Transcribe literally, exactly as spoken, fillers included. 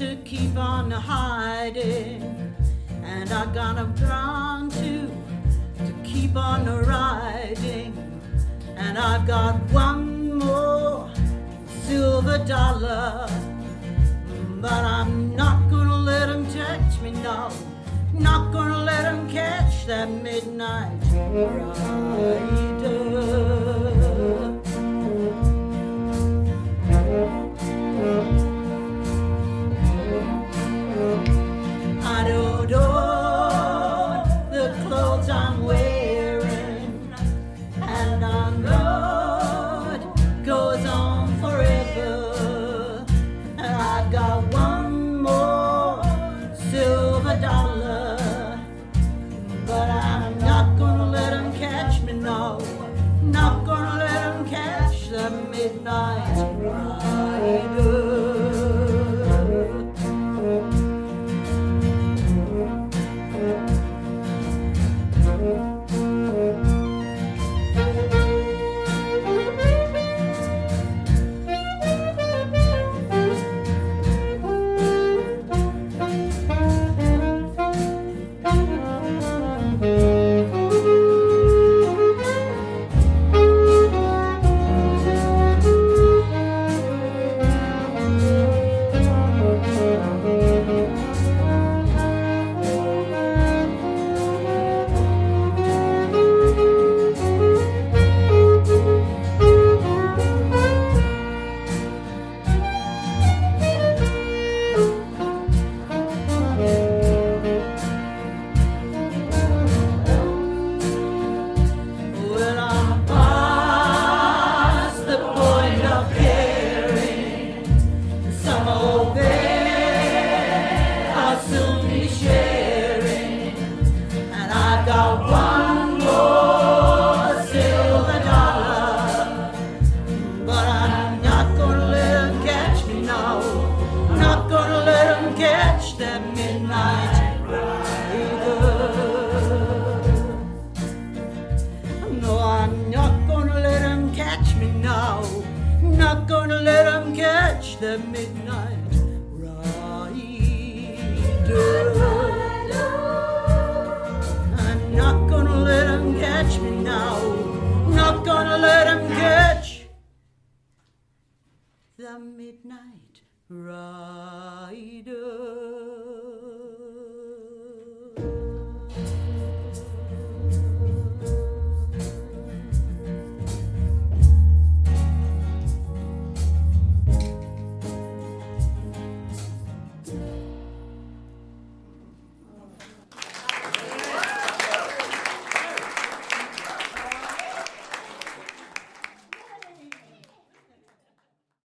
to keep on hiding, and I got a ground to to keep on riding, and I've got one more silver dollar, but I'm not gonna let him touch me now. Not gonna let him catch that midnight rider. I don't know the clothes I'm wearing, and I know it goes on forever, and I've got one more silver dollar, but I'm not gonna let him catch me now. Not gonna let him catch the midnight rider. Not gonna let him catch the midnight rider. I'm not gonna let him catch me now. Not gonna let him catch the midnight rider.